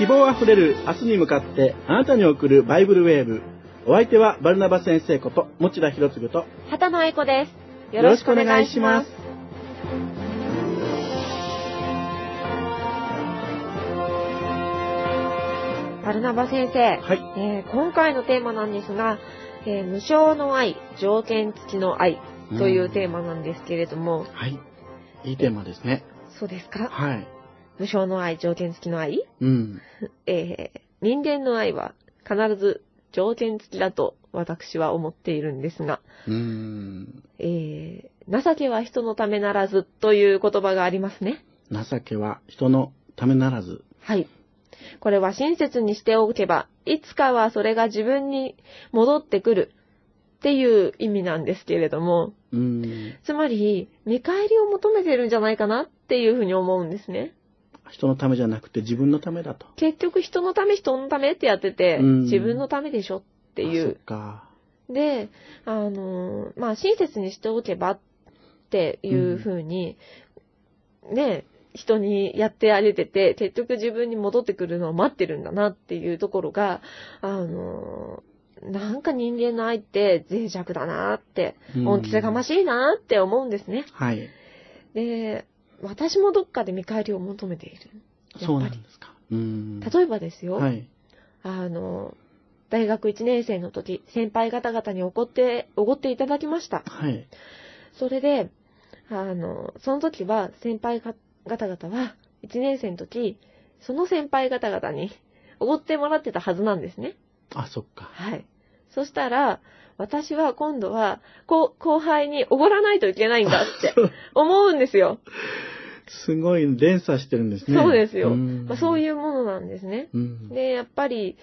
希望あふれる明日に向かってあなたに送るバイブルウェーブ。お相手はバルナバ先生こと持田博次と畑野愛子です。 よろしくお願いします。 バルナバ先生、 はい。 今回のテーマなんですが、無償の愛、条件付きの愛というテーマなんですけれども、 はい。いいテーマですね。 そうですか？ はい。 無償の愛、条件付きの愛、 うん。 人間の愛は必ず条件付きだと私は思っているんですが、情けは人のためならずという言葉がありますね。 情けは人のためならず。 はい。これは親切にしておけば、いつかはそれが自分に戻ってくるっていう意味なんですけれども、つまり見返りを求めてるんじゃないかなっていうふうに思うんですね。 人のためじゃなくて自分のためだと。 結局人のためってやってて、自分のためでしょっていう。 そっか。 で、親切にしておけばっていうふうに、ね、人にやってあげてて、結局自分に戻ってくるのを待ってるんだなっていうところが、なんか人間の愛って脆弱だなって、恩着せがましいなって思うんですね。 はい。 で、私もどっかで見返りを求めている。 そうなんですか。 例えばですよ、 はい。 大学1年生の時、先輩方々におごっていただきました。 はい。 それで、その時は先輩方々は、1年生の時、その先輩方々におごってもらってたはずなんですね。 あ、そっか。 はい。そしたら、私は今度は、後輩におごらないといけないんだって思うんですよ。 すごい連鎖してるんですね。 そうですよ。そういうものなんですね。で、やっぱり、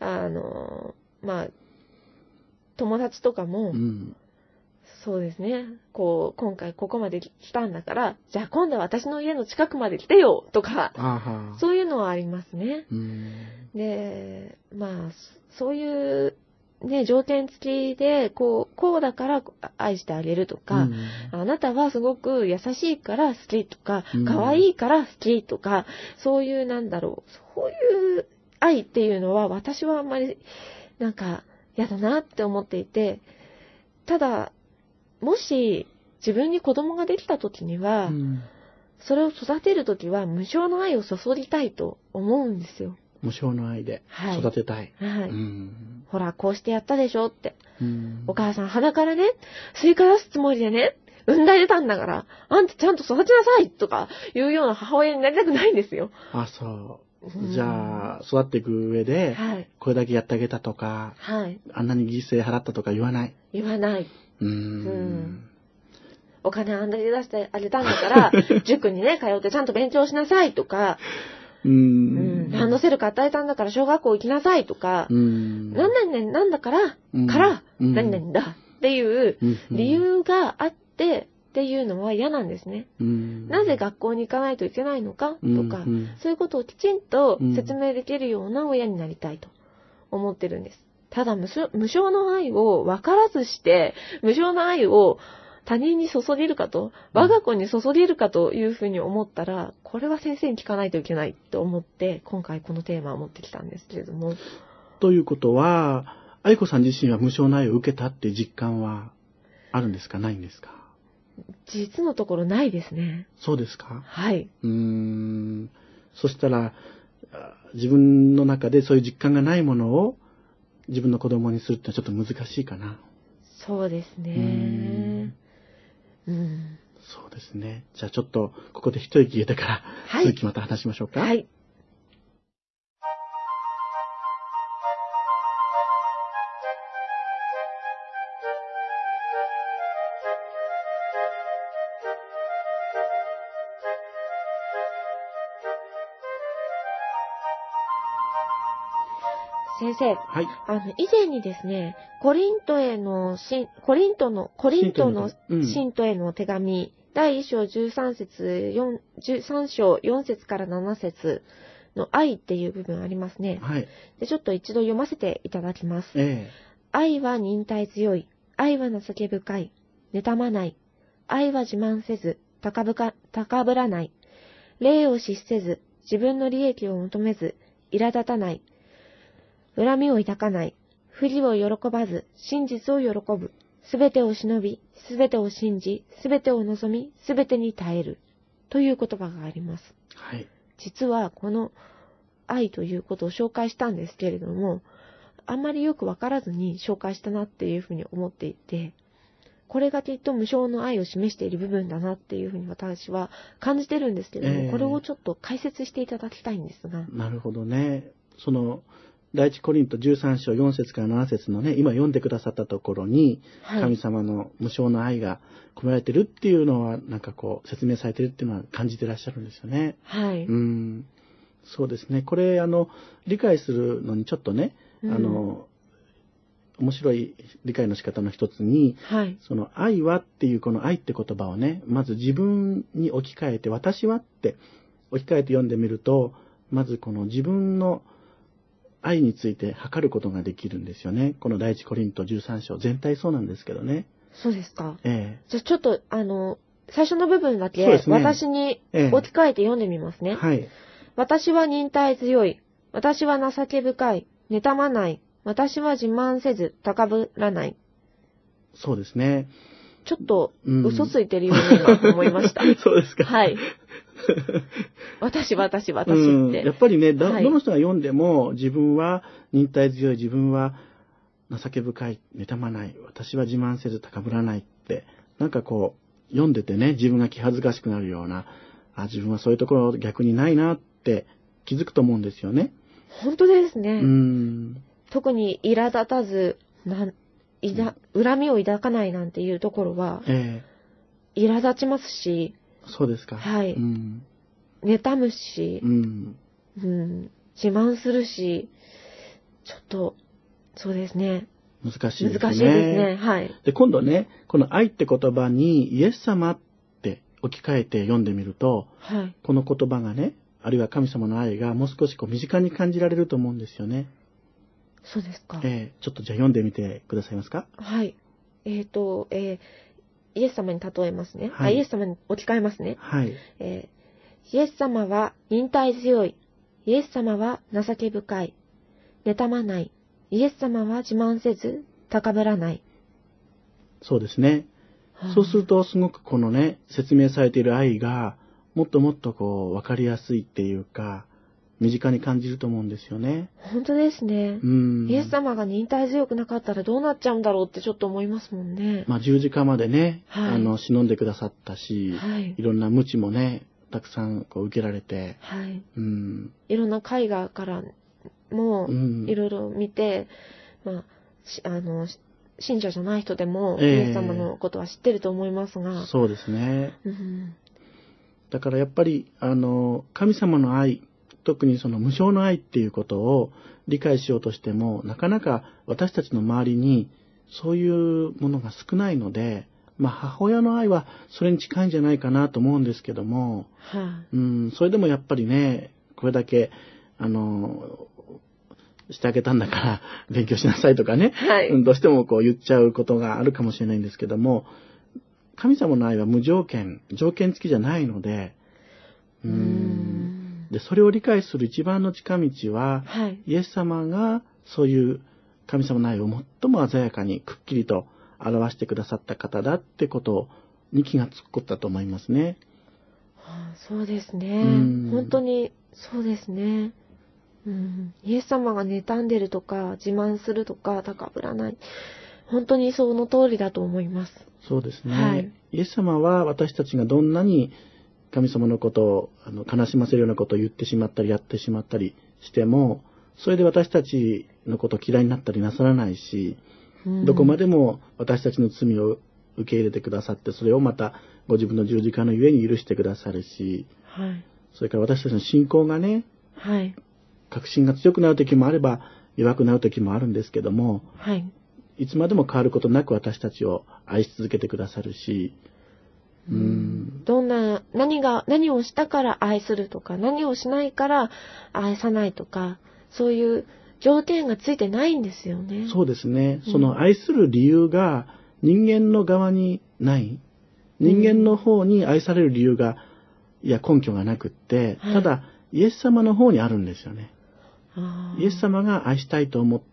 友達とかも、そうですね。今回ここまで来たんだから、じゃあ今度は私の家の近くまで来てよとか、そういうのはありますね。で、そういうね、条件付きで、こうだから愛してあげるとか、あなたはすごく優しいから好きとか、可愛いから好きとか、そういうそういう愛っていうのは私はあんまり嫌だなって思っていて、ただ、もし自分に子供ができた時には、それを育てる時は無償の愛を注ぎたいと思うんですよ。 無償の愛で育てたい。 はい。ほら、こうしてやったでしょって。お母さん鼻からね、スイカ出すつもりでね、産んでたんだから、あんたちゃんと育ちなさいとかいうような母親になりたくないんですよ。 あ、そう。じゃあ、育っていく上で、これだけやってあげたとか、あんなに犠牲払ったとか言わない。 言わない。お金あんだけ出してあげたんだから、塾にね、通ってちゃんと勉強しなさいとか、ランドセル買ってあげたんだから小学校行きなさいとか、なんだから、何々だっていう理由があってっていうのは嫌なんですね。なぜ学校に行かないといけないのかとか、そういうことをきちんと説明できるような親になりたいと思ってるんです。ただ無償の愛を分からずして、無償の愛を他人に注げるかと、我が子に注げるかというふうに思ったら、これは先生に聞かないといけないと思って、今回このテーマを持ってきたんですけれども。 ということは、愛子さん自身は無償の愛を受けたっていう実感はあるんですか、ないんですか？ 実のところないですね。 そうですか？ はい。 そしたら、自分の中でそういう実感がないものを自分の子供にするってのはちょっと難しいかな。 そうですね。 そうですね。じゃあちょっとここで一息入れてから、続きまた話しましょうか。 はい。先生、以前にですね、コリントの信徒への手紙、第1章13章4節から7節の愛っていう部分ありますね。で、ちょっと一度読ませていただきます。愛は忍耐強い。愛は情け深い。妬まない。愛は自慢せず、高ぶらない。礼を失せず、自分の利益を求めず、 苛立たない。恨みを抱かない。不義を喜ばず、真実を喜ぶ。すべてを忍び、すべてを信じ、すべてを望み、すべてに耐える。という言葉があります。 はい。 実はこの愛ということを紹介したんですけれども、あんまりよくわからずに紹介したなっていうふうに思っていて、これがきっと無償の愛を示している部分だなっていうふうに私は感じてるんですけれども、これをちょっと解説していただきたいんですが。 なるほどね。その第一コリント13章4節から7節のね、今読んでくださったところに、はい、神様の無償の愛が込められてるっていうのは、なんかこう説明されてるっていうのは感じてらっしゃるんですよね。 はい。 そうですね。これ理解するのにちょっとね、面白い理解の仕方の一つに、 はい、 その愛はっていうこの愛って言葉をね、まず自分に置き換えて、私はって置き換えて読んでみると、まずこの自分の愛について測ることができるんですよね。この第一コリント13章全体そうなんですけどね。 そうですか。 じゃあちょっと最初の部分だけ、ね、私に置き換えて読んでみますね。 はい。 私は忍耐強い。私は情け深い。妬まない。私は自慢せず高ぶらない。 そうですね。 ちょっと嘘ついてるように今思いました。 そうですか。 はい。私って。 やっぱりね、どの人が読んでも、自分は忍耐強い、自分は情け深い、妬まない、私は自慢せず高ぶらないって、なんかこう、読んでてね、自分が気恥ずかしくなるような、自分はそういうところ逆にないなって気づくと思うんですよね。 本当ですね。特に苛立たず、恨みを抱かないなんていうところは、苛立ちますし、 そうですか。 はい。妬むし、自慢するし、ちょっと、そうですね。 難しいですね。 難しいですね。はい。 で、今度ね、この愛って言葉にイエス様って置き換えて読んでみると、 はい、 この言葉がね、あるいは神様の愛がもう少しこう身近に感じられると思うんですよね。 そうですか。 ちょっとじゃあ読んでみてくださいますか。 はい。イエス様に例えますね。 はい、 イエス様に置き換えますね。 はい。 イエス様は忍耐強い。イエス様は情け深い。妬まない。イエス様は自慢せず高ぶらない。 そうですね。そうするとすごくこのね、説明されている愛がもっともっとこう分かりやすいっていうか、身近に感じると思うんですよね。 本当ですね。イエス様が忍耐強くなかったらどうなっちゃうんだろうってちょっと思いますもんね。 十字架までね、 はい、 忍んでくださったし、 はい、 いろんな無知もね、たくさんこう受けられて、 はい、いろんな絵画からもいろいろ見て、信者じゃない人でもイエス様のことは知ってると思いますが、 そうですね。だからやっぱり神様の愛、特にその無償の愛っていうことを理解しようとしても、なかなか私たちの周りにそういうものが少ないので、母親の愛はそれに近いんじゃないかなと思うんですけども、それでもやっぱりね、これだけしてあげたんだから勉強しなさいとかね、 はい、 どうしてもこう言っちゃうことがあるかもしれないんですけども、神様の愛は無条件、条件付きじゃないので、でそれを理解する一番の近道は、 はい、 イエス様がそういう神様の愛を最も鮮やかにくっきりと表してくださった方だってことに気がつくことだと思いますね。 そうですね。本当にそうですね。イエス様が妬んでるとか自慢するとか高ぶらない、本当にその通りだと思います。 そうですね。 はい、 イエス様は私たちがどんなに神様のことを悲しませるようなことを言ってしまったりやってしまったりしても、それで私たちのことを嫌いになったりなさらないし、どこまでも私たちの罪を受け入れてくださって、それをまたご自分の十字架のゆえに許してくださるし、 はい、 それから私たちの信仰がね、 はい、 確信が強くなる時もあれば弱くなる時もあるんですけども、 はい、 いつまでも変わることなく私たちを愛し続けてくださるし、 何をしたから愛するとか、何をしないから愛さないとか、そういう条件がついてないんですよね。 そうですね。その愛する理由が人間の側にない。人間の方に愛される理由が、根拠がなくって、ただイエス様の方にあるんですよね。 イエス様が愛したいと思って、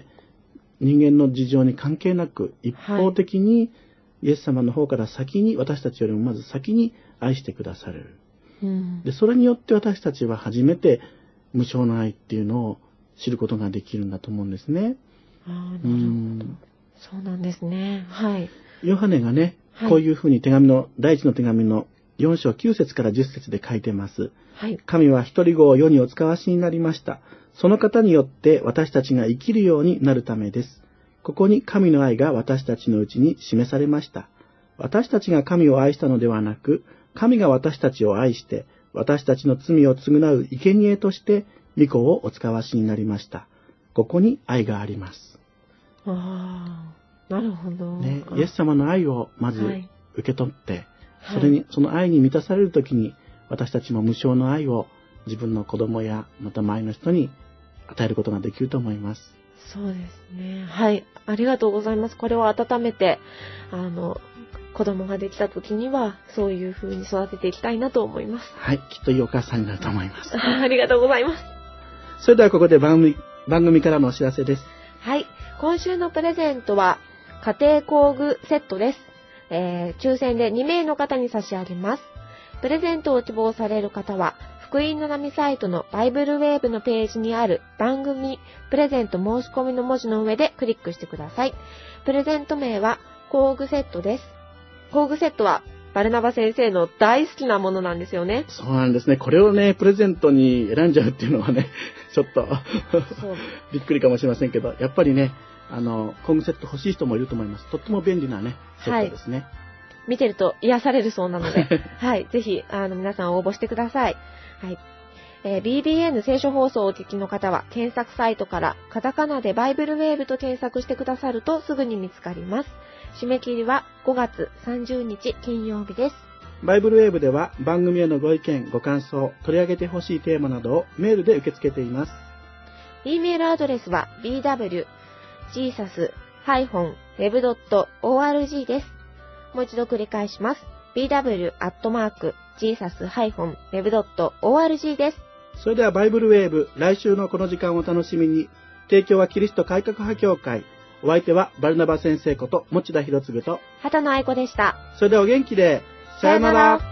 人間の事情に関係なく、一方的にイエス様の方から先に、私たちよりもまず先に愛してくださる。で、それによって私たちは初めて無償の愛っていうのを知ることができるんだと思うんですね。 なるほど。そうなんですね。はい。 ヨハネがね、こういうふうに第一の手紙の4章9節から10節で書いてます。 はい。 神は一人子を世にお使わしになりました。その方によって私たちが生きるようになるためです。ここに神の愛が私たちのうちに示されました。私たちが神を愛したのではなく、神が私たちを愛して、私たちの罪を償う生贄として、御子をお使わしになりました。ここに愛があります。 なるほど。 ね、イエス様の愛をまず受け取って、その愛に満たされるときに、私たちも無償の愛を自分の子供やまた周りの人に与えることができると思います。 そうですね。はい。ありがとうございます。これを温めて、子供ができた時には、そういう風に育てていきたいなと思います。 はい。きっといいお母さんになると思います。 ありがとうございます。 それではここで番組からのお知らせです。 はい。今週のプレゼントは、家庭工具セットです。抽選で2名の方に差し上げます。プレゼントを希望される方は、福音の波サイトのバイブルウェーブのページにある番組プレゼント申し込みの文字の上でクリックしてください。プレゼント名は工具セットです。工具セットはバルナバ先生の大好きなものなんですよね。 そうなんですね。これをね、プレゼントに選んじゃうっていうのはね、ちょっとびっくりかもしれませんけど、やっぱりね、工具セット欲しい人もいると思います。とっても便利なね、セットですね。 見てると癒されるそうなので、はい、ぜひ、皆さん応募してください。はい。BBN 聖書放送をお聞きの方は、検索サイトからカタカナでバイブルウェーブと検索してくださるとすぐに見つかります。締め切りは5月30日金曜日です。 バイブルウェーブでは番組へのご意見、ご感想、取り上げてほしいテーマなどをメールで受け付けています。 E メールアドレスは bw-jesus-web.org です。もう一度繰り返します。bw-jesus-web.org です。 それではバイブルウェーブ、来週のこの時間をお楽しみに。提供はキリスト改革派協会。お相手はバルナバ先生こと持田博次と畑野愛子でした。 それではお元気で。さよなら。